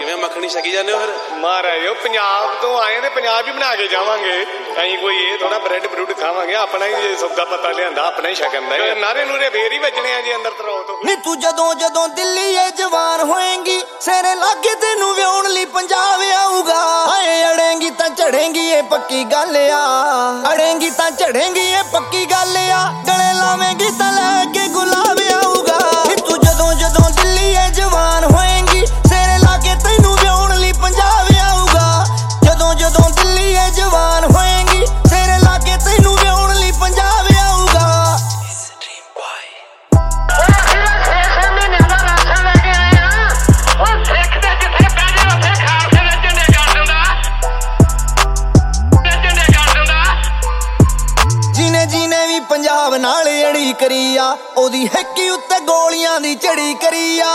ਕਿਵੇਂ ਮੱਖਣੀ ਛਕੀ ਜਾਂਦੇ ਹੋ ਫਿਰ? ਮਹਾਰਾਜ ਉਹ ਪੰਜਾਬ ਤੋਂ ਆਏ ਤੇ ਪੰਜਾਬ ਹੀ ਬਣਾ ਕੇ ਜਾਵਾਂਗੇ। ਅਸੀਂ ਕੋਈ ਇਹ ਥੋੜਾ ਬ੍ਰੈਡ ਬਰੂਡ ਖਾਵਾਂਗੇ, ਆਪਣਾ ਹੀ ਸੌਦਾ ਪਤਾ ਲਿਆਂਦਾ, ਆਪਣਾ ਹੀ ਛਕਣ ਦਾ। ਨਾਰੇ ਨੂਰੇ ਫੇਰ ਹੀ ਵੱਜਣੇ ਆ ਜੀ ਅੰਦਰ ਤਰੋ ਤੋਂ। ਨੀ ਤੂੰ ਜਦੋਂ ਜਦੋਂ ਦਿੱਲੀ ਏ ਜਵਾਨ ਹੋਏਂਗੀ, ਸਿਰੇ ਲਾਗੇ ਤੈਨੂੰ ਵਿਆਉਣ ਲਈ ਪੰਜਾਬ ਆਊਗਾ। ਹਾਏ ਅੜੇਂਗੀ ਤਾਂ ਝੜੇਂਗੀ ਇਹ ਪੱਕੀ ਗੱਲ ਆ, ਅੜੇਂਗੀ ਤਾਂ ਝੜੇਂਗੀ ਇਹ ਪੱਕੀ ਗੱਲ ਆ। ਗਲੇ ਲਾਵੇਂਗੀ ਤਾਂ ਲੈ ਕੇ ਗੁਲਾਬ ਆਊਗਾ। ਨੀ ਤੂੰ ਜਦੋਂ ਜਦੋਂ ਦਿੱਲੀ ਏ ਜਵਾਨ ਹੋਏਂਗੀ, ਸਿਰੇ ਲਾਗੇ ਤੈਨੂੰ ਵਿਆਉਣ ਲਈ ਪੰਜਾਬ ਆਊਗਾ। ਜਦੋਂ ਜਦੋਂ ਦਿੱਲੀ ਏ ਜਵਾਨ ਹੋਏਂਗੀ, ਸਿਰੇ ਲਾਗੇ ਤੈਨੂੰ ਵਿਆਉਣ ਲਈ ਪੰਜਾਬ ਆਊਗਾ। ਜਿਹਨੇ ਵੀ ਪੰਜਾਬ ਨਾਲ ਅੜੀ ਕਰੀ ਆ, ਉਹਦੀ ਹੈਕੀ ਉੱਤੇ ਗੋਲੀਆਂ ਦੀ ਝੜੀ ਕਰੀ ਆ।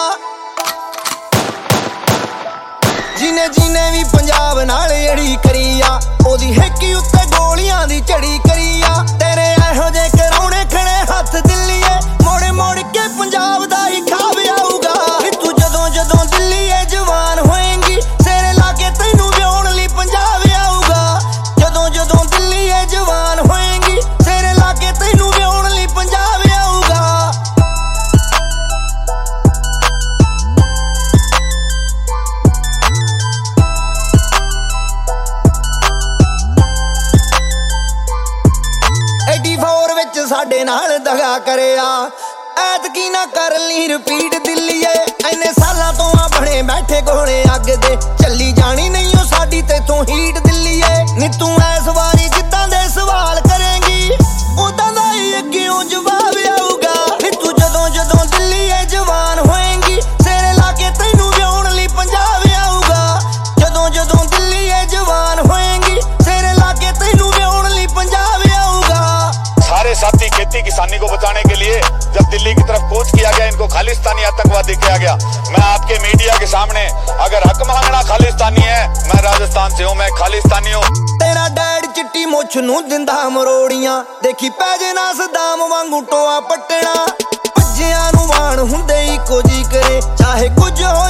ਜਿਹਨੇ ਵੀ ਪੰਜਾਬ ਨਾਲ ਅੜੀ ਕਰੀ ਆ, ਉਹਦੀ ਹੈਕੀ ਉੱਤੇ ਗੋਲੀਆਂ ਦੀ ਝੜੀ ਕਰੀ ਆ। ਤੇਰੇ ਇਹੋ ਜਿਹੇ ਕਰਾਉਣੇ ਖੜੇ ਹੱਥ ਦਿੱਲੀਏ, ਮੋੜ ਮੋੜ ਕੇ ਪੰਜਾਬ ਦਾ ਹੀ ਖਾਬ ਆਊਗਾ। ਤੂੰ ਜਦੋਂ ਜਦੋਂ ਦਿੱਲੀ ਏ ਜਵਾਨ ਹੋਏਂਗੀ, ਸਿਰੇ ਲਾਗੇ ਤੈਨੂੰ ਵਿਆਉਣ ਲਈ ਪੰਜਾਬ ਆਊਗਾ। ਜਦੋਂ ਜਦੋਂ ਦਿੱਲੀ ਏ ਜਵਾਨ ਹੋਏਂਗੀ, ਸਿਰੇ ਲਾਗੇ ਤੈਨੂੰ ਵਿਆਉਣ ਲਈ ਪੰਜਾਬ ਆਊਗਾ। ਵਿੱਚ ਸਾਡੇ ਨਾਲ ਦਗਾ ਕਰਿਆ, ਐਤਕੀ ਨਾ ਕਰ ਲਈ ਰਿਪੀਟ ਦਿੱਲੀਏ। ਇੰਨੇ ਸਾਲਾਂ ਤੋਂ ਆ ਬਣੇ ਬੈਠੇ ਗੋਲੇ ਅੱਗ ਦੇ, ਚੱਲੀ ਜਾਣੀ ਨਹੀਂ ਉਹ ਸਾਡੀ ਤੇਥੋਂ ਹੀਟ ਦਿੱਲੀਏ। ਨੀ ਤੂੰ ਇਸ ਵਾਰੀ ਜਿੱਦਾਂ ਦੇ ਸਵਾਲ ਕਰੇਂਗੀ, ਉਦਾਂ ਦਾ ਹੀ ਅੱਗਿਓਂ ਜਵਾਬ ਆਊਗਾ। ਨੀ ਤੂੰ ਜਦੋਂ ਜਦੋਂ ਦਿੱਲੀ ਏ ਜਵਾਨ ਹੋਏਂਗੀ, ਸਿਰੇ ਲਾਗੇ ਤੈਨੂੰ ਵਿਆਉਣ ਲਈ ਪੰਜਾਬ ਆਊਗਾ। ਜਦੋਂ ਜਦੋਂ ਦਿੱਲੀ ਏ ਜਵਾਨ ਹੋਏਂਗੀ, ਸਿਰੇ ਲਾਗੇ ਤੈਨੂੰ ਵਿਆਉਣ ਲਈ ਪੰਜਾਬ ਆਊਗਾ। सारे साथी खेती किसानी को बचाने के लिए जब दिल्ली की तरफ कूच किया गया, इनको खालिस्तानी आतंकवादी किया गया। मैं आपके मीडिया के सामने अगर हक मांगना खालिस्तानी है, मैं राजस्थान से हूँ, मैं खालिस्तानी हूँ। तेरा डैड चिट्टी मुछ नूं दिंदा मरोड़ियां, देखी पै जाना सदाम वांगू टोआ पट्टना। भज्जियां नूं वाण हुंदे इक्को जी करे, चाहे कुछ हो